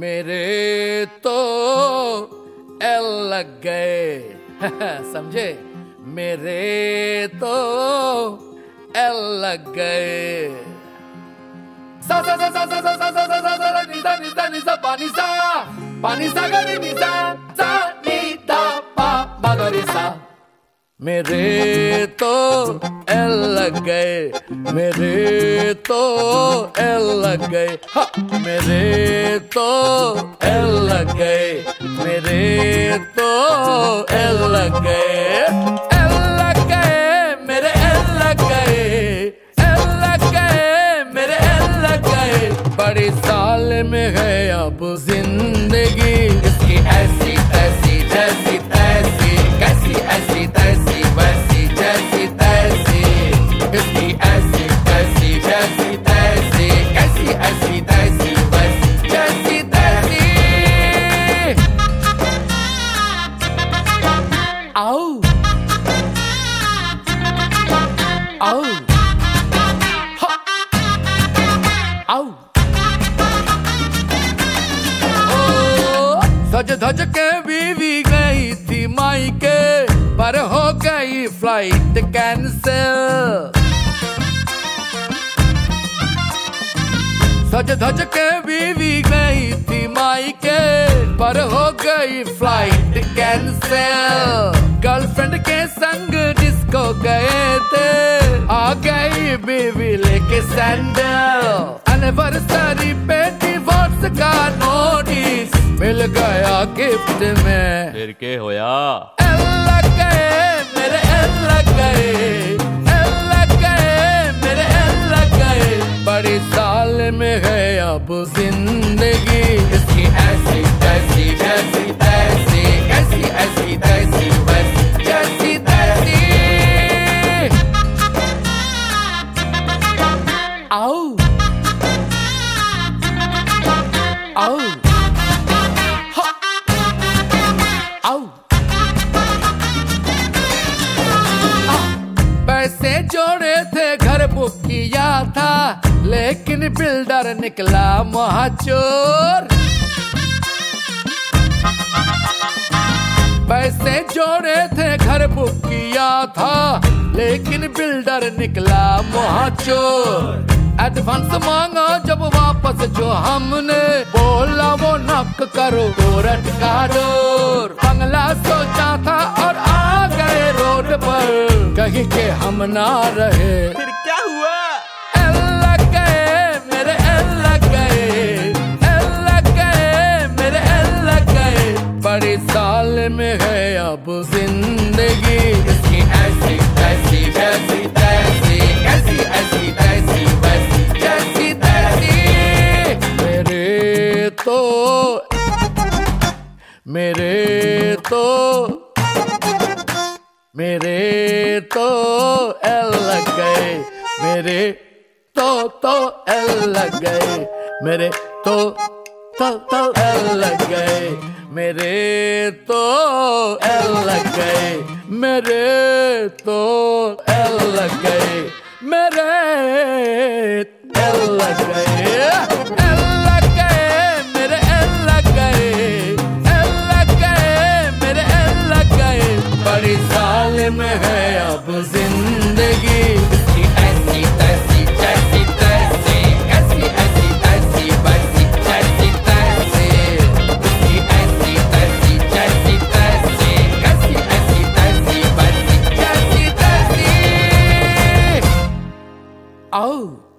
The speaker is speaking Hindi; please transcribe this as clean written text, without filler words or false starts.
मेरे तो एल लग गए समझे, मेरे तो एल लग गए। सा सा सा सा सा सा सा सा सा सा सा निसा निसा निसा पानी सा गरी निसा सा नी दा पा मगरी सा। मेरे तो एल लग गए, मेरे तो एल लग गए, मेरे तो एल लग गए, मेरे तो एल लग गए, एल लग गए, मेरे एल लग गए, एल लग गए, मेरे एल लग गए। बड़ी साल में है अब जिंदगी इसकी ऐसी तैसी जैसी तैसी, कैसी ऐसी तैसी वैसी जैसी तैसी, इसकी ऐसी तैसी जैसी तैसी, कैसी ऐसी तैसी वैसी जैसी तैसी। आओ आओ आओ सज धज के बीवी गई थी मायके, पर हो गई फ्लाइट कैंसिल। सज धज के बीवी गई थी मायके, पर हो गई फ्लाइट कैंसिल। गर्लफ्रेंड के संग डिस्को गए थे, आ गई बीवी लेके सैंडल। एनिवर्सरी पे डिवोर्स का नोटिस मिल गया गिफ्ट में, फिर के होया? एल लग गए, मेरे एल लग गए, एल लग गए, मेरे एल लग गए। बड़ी साल में है अब जिंदगी इसकी ऐसी तैसी जैसी तैसी, कैसी ऐसी तैसी वैसी जैसी तैसी। आओ आओ पैसे जोड़े थे घर बुक किया था, लेकिन बिल्डर निकला महाचोर। पैसे जोड़े थे घर बुक किया था, लेकिन बिल्डर निकला महाचोर। एडवांस मांगा जब वापस जो हमने, बोला वो नक करो कोरट का डोर। बंगला सोचा था और आ गए रोड पर, कहीं के हम ना रहे। फिर क्या हुआ? एल लग गए, मेरे एल लग गए, एल लग गए, मेरे एल लग गए। बड़ी साल में है अब जिंदगी इसकी ऐसी तैसी जैसी तैसी, कैसी ऐसी तैसी वैसी जैसी तैसी। मेरे तो मेरे तो मेरे तो एल लग गए, मेरे तो एल लग गए, मेरे तो एल लग गए, मेरे तो एल लग गए, मेरे तो एल लग गए, मेरे एल लग गए, एल लग गए, मेरे एल लग गए, एल लग गए, मेरे एल लग गए। बड़ी साल में है अब जिंदगी इसकी ऐसी तैसी जैसी तैसी, कैसी ऐसी तैसी वैसी जैसी तैसी, इसकी ऐसी तैसी जैसी तैसी, कैसी ऐसी तैसी वैसी जैसी तैसी। आओ